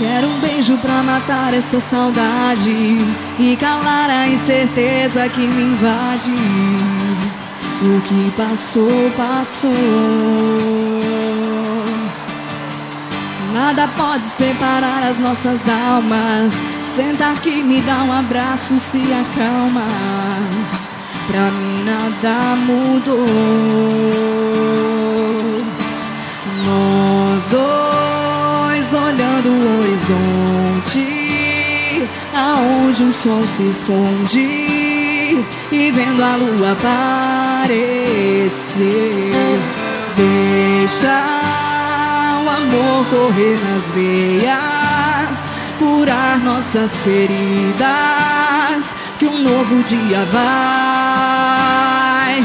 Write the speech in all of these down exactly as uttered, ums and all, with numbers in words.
Quero um beijo pra matar essa saudade e calar a incerteza que me invade. O que passou, passou. Nada pode separar as nossas almas. Senta aqui, me dá um abraço, se acalma. Pra mim nada mudou. Nós dois olhando o horizonte, aonde o sol se esconde, e vendo a lua aparecer. Deixa o amor correr nas veias, curar nossas feridas, que um novo dia vai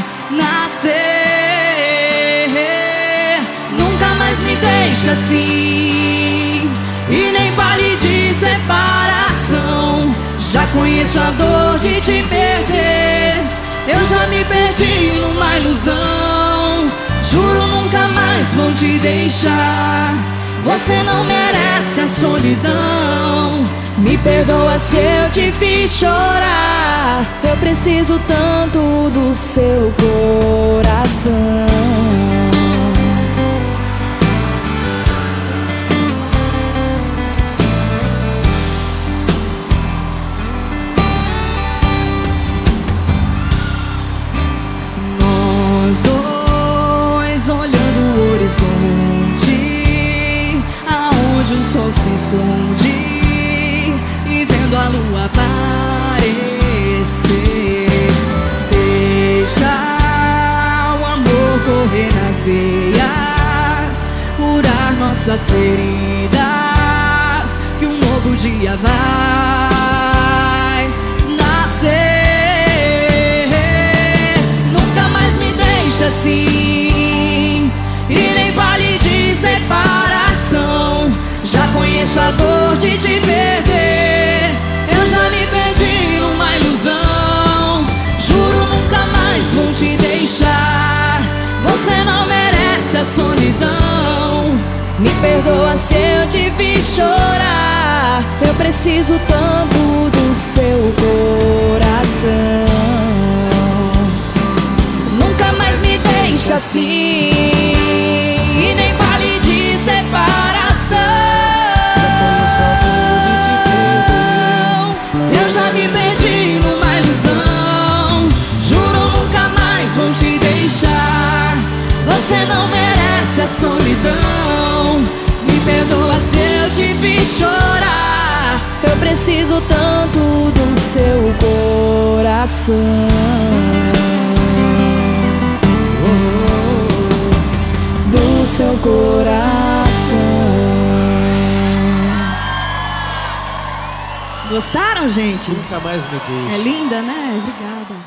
nascer. Nunca mais me deixa assim, e nem fale de separação. Já conheço a dor de te perder, eu já me perdi numa ilusão. Juro nunca mais vou te deixar, você não merece a solidão. Me perdoa se eu te fiz chorar, eu preciso tanto do seu coração. Nós dois olhando o horizonte, aonde o sol se esconde, e vendo a lua aparecer. Deixa o amor correr nas veias, curar nossas feridas, que um novo dia vai nascer. Nunca mais me deixa assim, e nem fale de separação. Já conheço a dor de te perder, eu já me perdi numa ilusão. Juro nunca mais vou te deixar, você não merece a solidão. Me perdoa se eu te fiz chorar, eu preciso tanto do seu coração. Nunca mais me deixa assim, e nem fale de separação. Eu já me perdi numa ilusão. Juro nunca mais vou te deixar, você não merece a solidão. Me perdoa se eu te fiz chorar, eu preciso tanto do seu coração. Do seu coração. Gostaram, gente? Nunca mais me deixa. É linda, né? Obrigada.